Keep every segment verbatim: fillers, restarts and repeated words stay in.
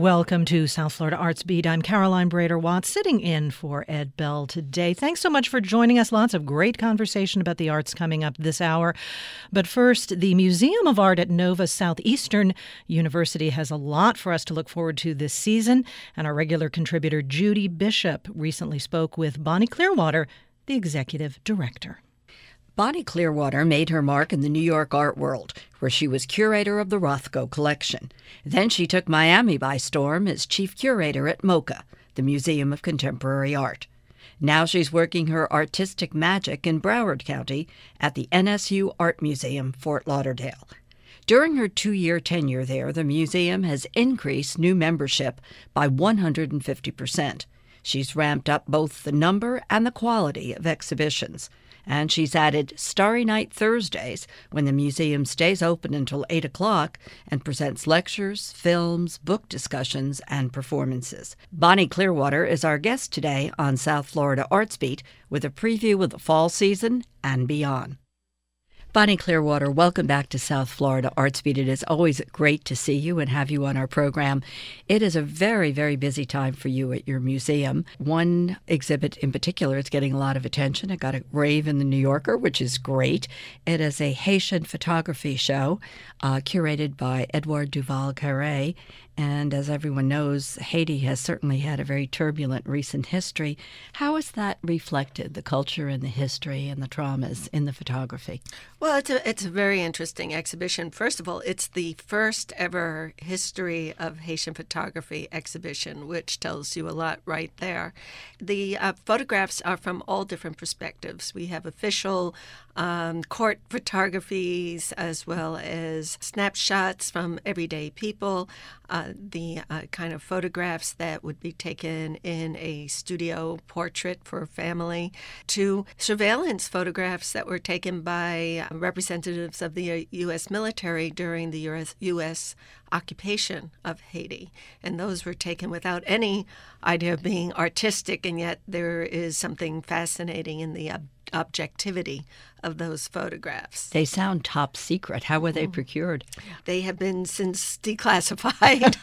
Welcome to South Florida Arts Beat. I'm Caroline Brader-Watts, sitting in for Ed Bell today. Thanks so much for joining us. Lots of great conversation about the arts coming up this hour. But first, the Museum of Art at Nova Southeastern University has a lot for us to look forward to this season, and our regular contributor Judy Bishop recently spoke with Bonnie Clearwater, the executive director. Bonnie Clearwater made her mark in the New York art world, where she was curator of the Rothko collection. Then she took Miami by storm as chief curator at MoCA, the Museum of Contemporary Art. Now she's working her artistic magic in Broward County at the N S U Art Museum, Fort Lauderdale. During her two-year tenure there, the museum has increased new membership by one hundred fifty percent. She's ramped up both the number and the quality of exhibitions. And she's added Starry Night Thursdays, when the museum stays open until eight o'clock and presents lectures, films, book discussions, and performances. Bonnie Clearwater is our guest today on South Florida Arts Beat with a preview of the fall season and beyond. Bonnie Clearwater, welcome back to South Florida Arts Beat. It is always great to see you and have you on our program. It is a very, very busy time for you at your museum. One exhibit in particular is getting a lot of attention. It got a rave in the New Yorker, which is great. It is a Haitian photography show uh, curated by Edouard Duval-Carré. And as everyone knows, Haiti has certainly had a very turbulent recent history. How is that reflected, the culture and the history and the traumas in the photography? Well, it's a, it's a very interesting exhibition. First of all, it's the first ever history of Haitian photography exhibition, which tells you a lot right there. The uh, photographs are from all different perspectives. We have official um, court photographies as well as snapshots from everyday people, uh, the uh, kind of photographs that would be taken in a studio portrait for a family, to surveillance photographs that were taken by representatives of the U S military during the U S, U S occupation of Haiti. And those were taken without any idea of being artistic, and yet there is something fascinating in the ob- objectivity of those photographs. They sound top secret. How were they procured? They have been since declassified,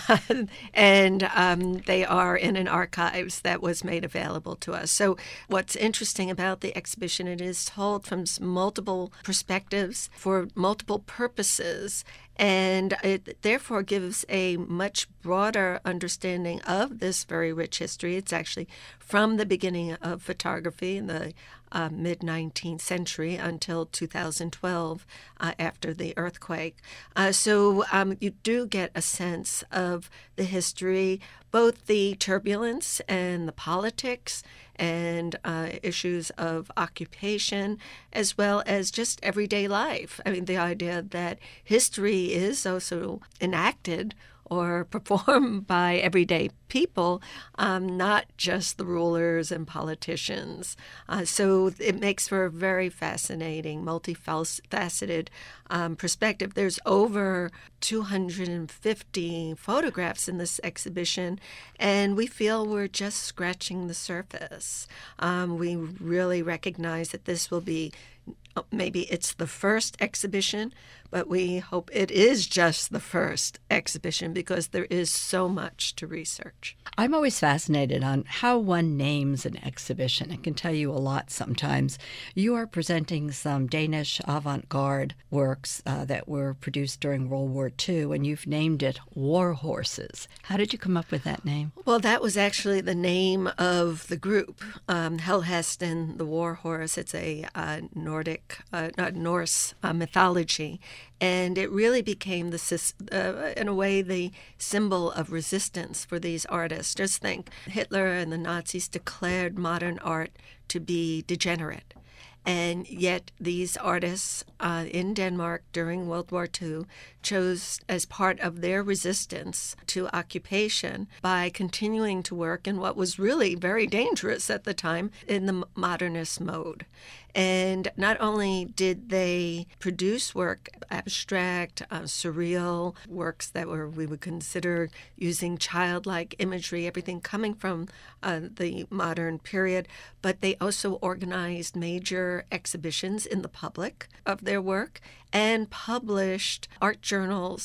and um, they are in an archives that was made available to us. So what's interesting about the exhibition, it is told from multiple perspectives for multiple purposes, and it therefore gives a much broader understanding of this very rich history. It's actually from the beginning of photography in the uh, mid-nineteenth century until two thousand twelve, uh, after the earthquake. Uh, so um, you do get a sense of the history, both the turbulence and the politics and uh, issues of occupation, as well as just everyday life. I mean, the idea that history is also enacted or performed by everyday people, um, not just the rulers and politicians. Uh, so it makes for a very fascinating, multifaceted um, perspective. There's over two hundred fifty photographs in this exhibition, and we feel we're just scratching the surface. Um, we really recognize that this will be, maybe it's the first exhibition, but we hope it is just the first exhibition because there is so much to research. I'm always fascinated on how one names an exhibition. It can tell you a lot sometimes. You are presenting some Danish avant-garde works uh, that were produced during World War Two, and you've named it War Horses. How did you come up with that name? Well, that was actually the name of the group, um, Helhesten, the War Horse. It's a uh, Nordic, uh, not Norse uh, mythology. And it really became, the, uh, in a way, the symbol of resistance for these artists. Just think, Hitler and the Nazis declared modern art to be degenerate. And yet these artists uh, in Denmark during World War Two chose, as part of their resistance to occupation, by continuing to work in what was really very dangerous at the time in the modernist mode. And not only did they produce work, abstract, uh, surreal works that were we would consider using childlike imagery, everything coming from uh, the modern period, but they also organized major exhibitions in the public of their work and published art journals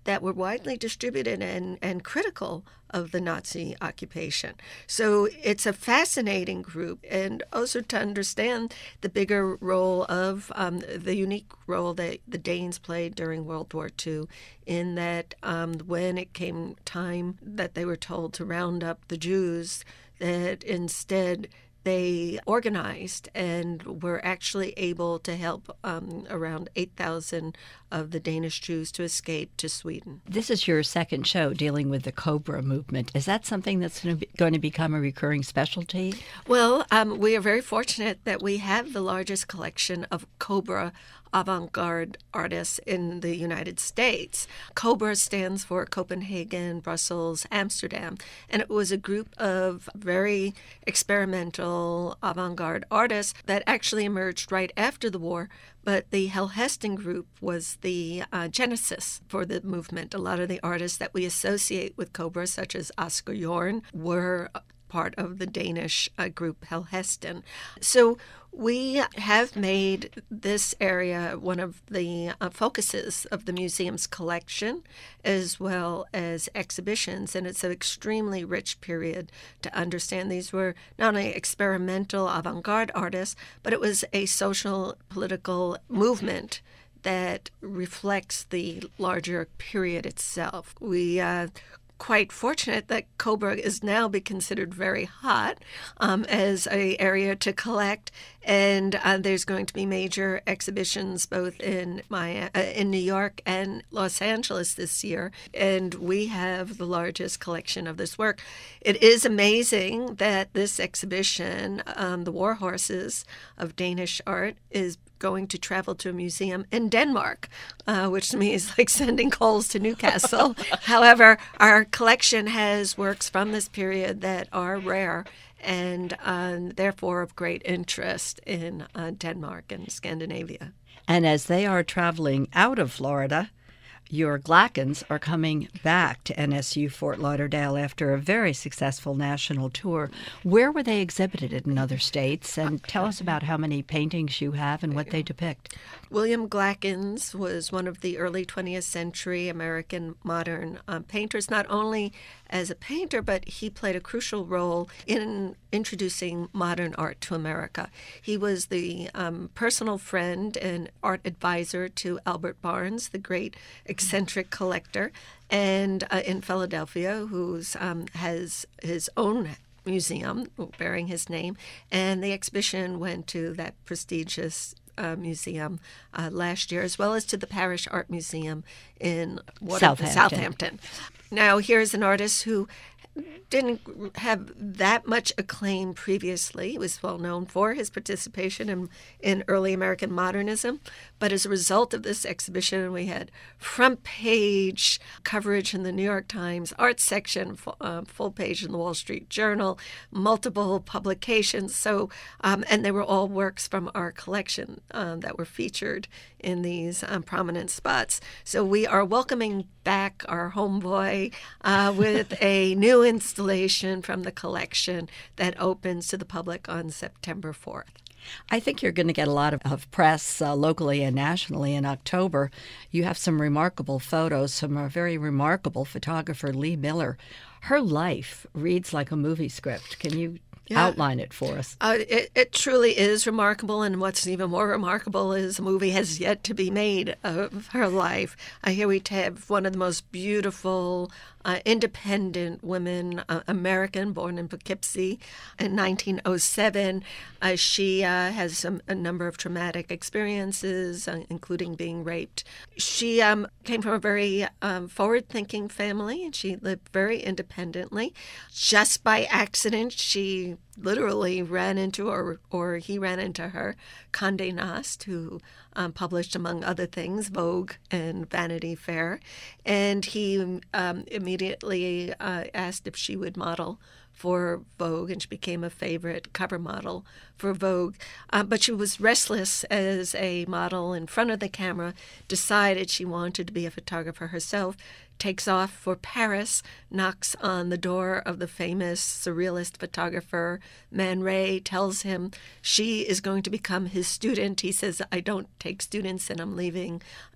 that were widely distributed and, and critical of the Nazi occupation. So it's a fascinating group, and also to understand the bigger role of um, the unique role that the Danes played during World War Two, in that um, when it came time that they were told to round up the Jews, that instead they organized and were actually able to help um, around eight thousand of the Danish Jews to escape to Sweden. This is your second show dealing with the Cobra movement. Is that something that's going to, be, going to become a recurring specialty? Well, um, we are very fortunate that we have the largest collection of Cobra avant-garde artists in the United States. Cobra stands for Copenhagen, Brussels, Amsterdam, and it was a group of very experimental avant-garde artists that actually emerged right after the war. But the Hellhesten group was the uh, genesis for the movement. A lot of the artists that we associate with Cobra, such as Oscar Jorn, were part of the Danish uh, group Hellhesten. So we have made this area one of the uh, focuses of the museum's collection, as well as exhibitions, and it's an extremely rich period to understand. These were not only experimental avant-garde artists, but it was a social, political movement that reflects the larger period itself. We uh, quite fortunate that Cobra is now be considered very hot um, as a area to collect, and uh, there's going to be major exhibitions both in my uh, in New York and Los Angeles this year, and we have the largest collection of this work. It is amazing that this exhibition, um, The War Horses of Danish Art, is going to travel to a museum in Denmark, uh, which to me is like sending coals to Newcastle. However, our collection has works from this period that are rare and uh, therefore of great interest in uh, Denmark and Scandinavia. And as they are traveling out of Florida, your Glackens are coming back to N S U Fort Lauderdale after a very successful national tour. Where were they exhibited in other states? And tell us about how many paintings you have and what they depict. William Glackens was one of the early twentieth century American modern um, painters, not only as a painter, but he played a crucial role in introducing modern art to America. He was the um, personal friend and art advisor to Albert Barnes, the great eccentric collector, and uh, in Philadelphia, who um, has his own museum bearing his name, and the exhibition went to that prestigious Uh, museum uh, last year, as well as to the Parish Art Museum in what, Southampton. Southampton. Now, here's an artist who didn't have that much acclaim previously. He was well known for his participation in, in early American modernism, but as a result of this exhibition, we had front page coverage in the New York Times art section, full, uh, full page in the Wall Street Journal, multiple publications. So, um, and they were all works from our collection um, that were featured in these um, prominent spots. So we are welcoming back our homeboy uh, with a new installation from the collection that opens to the public on September fourth. I think you're going to get a lot of, of press uh, locally and nationally in October. You have some remarkable photos from a very remarkable photographer, Lee Miller. Her life reads like a movie script. Can you Yeah. outline it for us? Uh, it, it truly is remarkable, and what's even more remarkable is a movie has yet to be made of her life. Uh, here we have one of the most beautiful, uh, independent women, uh, American, born in Poughkeepsie in nineteen oh seven. Uh, she uh, has some, a number of traumatic experiences, uh, including being raped. She um, came from a very um, forward-thinking family, and she lived very independently. Just by accident, she literally ran into, or or he ran into her, Condé Nast, who um, published, among other things, Vogue and Vanity Fair. And he um, immediately uh, asked if she would model for Vogue, and she became a favorite cover model for Vogue. Uh, but she was restless as a model in front of the camera, decided she wanted to be a photographer herself, takes off for Paris, knocks on the door of the famous surrealist photographer Man Ray, tells him she is going to become his student. He says, I don't take students and I'm leaving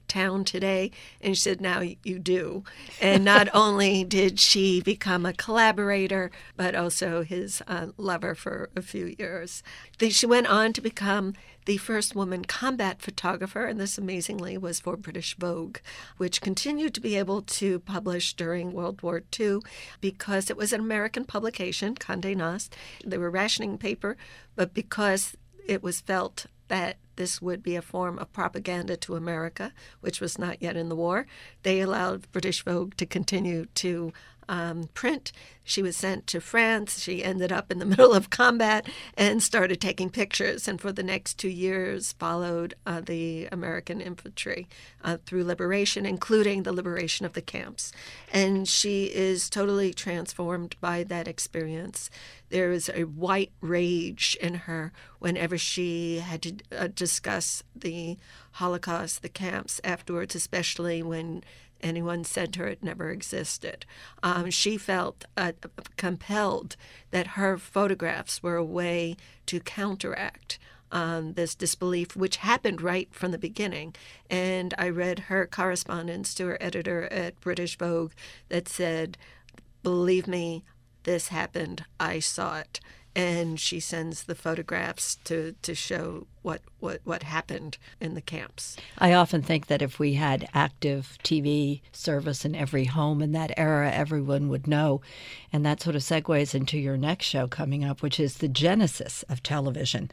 town today? And she said, now you do. And not only did she become a collaborator, but also his uh, lover for a few years. She went on to become the first woman combat photographer, and this amazingly was for British Vogue, which continued to be able to publish during World War Two because it was an American publication, Condé Nast. They were rationing paper, but because it was felt that this would be a form of propaganda to America, which was not yet in the war, they allowed British Vogue to continue to um, print. She was sent to France. She ended up in the middle of combat and started taking pictures, and for the next two years followed uh, the American infantry uh, through liberation, including the liberation of the camps. And she is totally transformed by that experience. There is a white rage in her whenever she had to uh, discuss the Holocaust, the camps afterwards, especially when anyone said to her it never existed. Um, she felt uh, compelled that her photographs were a way to counteract um, this disbelief, which happened right from the beginning. And I read her correspondence to her editor at British Vogue that said, believe me, this happened, I saw it. And she sends the photographs to, to show what, what, what happened in the camps. I often think that if we had active T V service in every home in that era, everyone would know. And that sort of segues into your next show coming up, which is the genesis of television.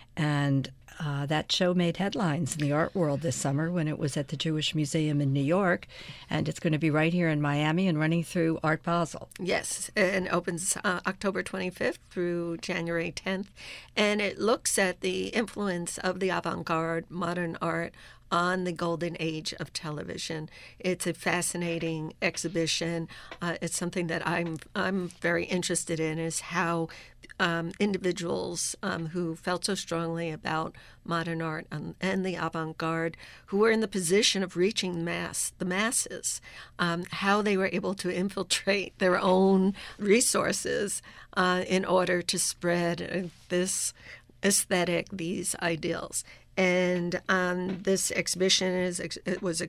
And uh, that show made headlines in the art world this summer when it was at the Jewish Museum in New York. And it's going to be right here in Miami and running through Art Basel. Yes, and it opens uh, October twenty-fifth through January tenth. And it looks at the influence of the avant-garde, modern art, on the golden age of television. It's a fascinating exhibition. Uh, it's something that I'm I'm very interested in, is how um, individuals um, who felt so strongly about modern art and, and the avant-garde, who were in the position of reaching mass, the masses, um, how they were able to infiltrate their own resources uh, in order to spread uh, this aesthetic, these ideals. And um, this exhibition is it was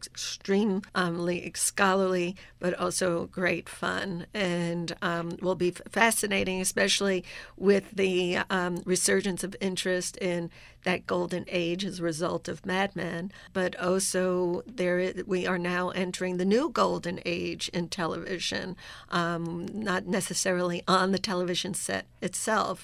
extremely scholarly, but also great fun, and um, will be fascinating, especially with the um, resurgence of interest in that golden age as a result of Mad Men. But also, there we are now entering the new golden age in television, um, not necessarily on the television set itself.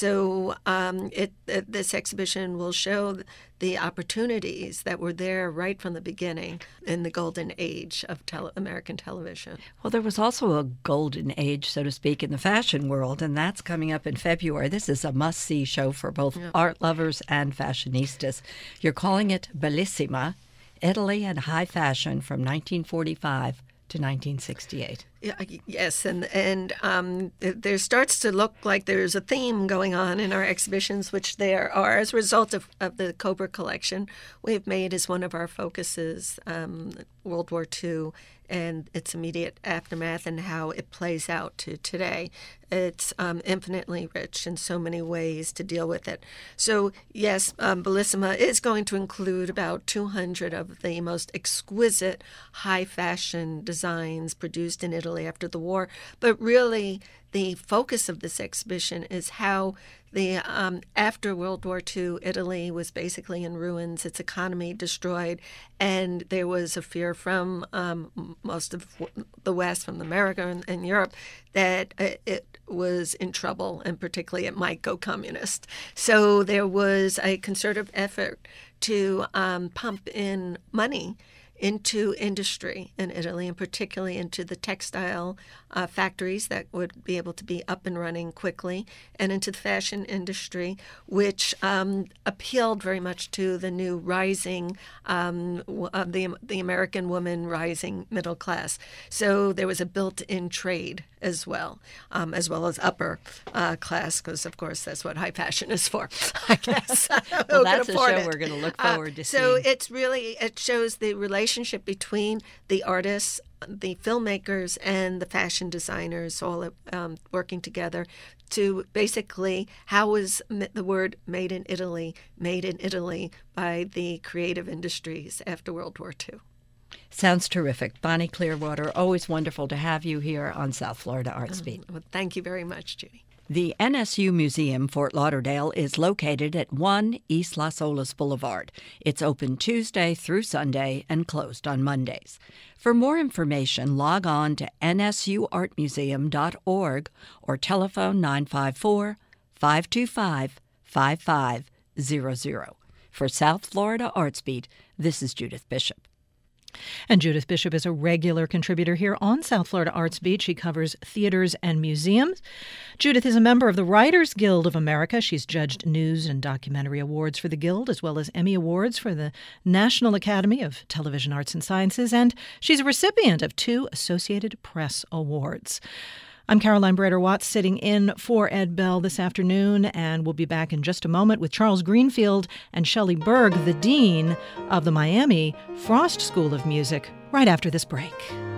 So um, it, it this exhibition will show the opportunities that were there right from the beginning in the golden age of tele- American television. Well, there was also a golden age, so to speak, in the fashion world, and that's coming up in February. This is a must-see show for both yeah. art lovers and fashionistas. You're calling it Bellissima, Italy and High Fashion from nineteen forty-five to nineteen sixty-eight. Yeah, yes, and and um, there starts to look like there's a theme going on in our exhibitions, which there are as a result of, of the Cobra collection we've made as one of our focuses, um, World War Two and its immediate aftermath and how it plays out to today. It's um, infinitely rich in so many ways to deal with it. So, yes, um, Bellissima is going to include about two hundred of the most exquisite high fashion designs produced in Italy after the war. But really, the focus of this exhibition is how the um, after World War Two, Italy was basically in ruins, its economy destroyed, and there was a fear from um, most of the West, from America and, and Europe, that it was in trouble, and particularly it might go communist. So there was a concerted effort to um, pump in money into industry in Italy, and particularly into the textile uh, factories that would be able to be up and running quickly, and into the fashion industry, which um, appealed very much to the new rising, um, uh, the, the American woman rising middle class. So there was a built-in trade as well, um, as well as upper uh, class, because, of course, that's what high fashion is for, I guess. Well, that's a show it. We're going to look forward uh, to so seeing. So it's really, it shows the relationship relationship between the artists, the filmmakers, and the fashion designers all um, working together to basically how was the word made in Italy made in Italy by the creative industries after World War Two. Sounds terrific. Bonnie Clearwater, always wonderful to have you here on South Florida Arts Beat. Well, thank you very much, Judy. The N S U Museum, Fort Lauderdale, is located at one East Las Olas Boulevard. It's open Tuesday through Sunday and closed on Mondays. For more information, log on to N S U art museum dot org or telephone nine five four, five two five, five five zero zero. For South Florida Arts Beat, this is Judith Bishop. And Judith Bishop is a regular contributor here on South Florida Arts Beat. She covers theaters and museums. Judith is a member of the Writers Guild of America. She's judged news and documentary awards for the Guild, as well as Emmy Awards for the National Academy of Television Arts and Sciences, and she's a recipient of two Associated Press Awards. I'm Caroline Brader-Watts, sitting in for Ed Bell this afternoon, and we'll be back in just a moment with Charles Greenfield and Shelley Berg, the Dean of the Miami Frost School of Music, right after this break.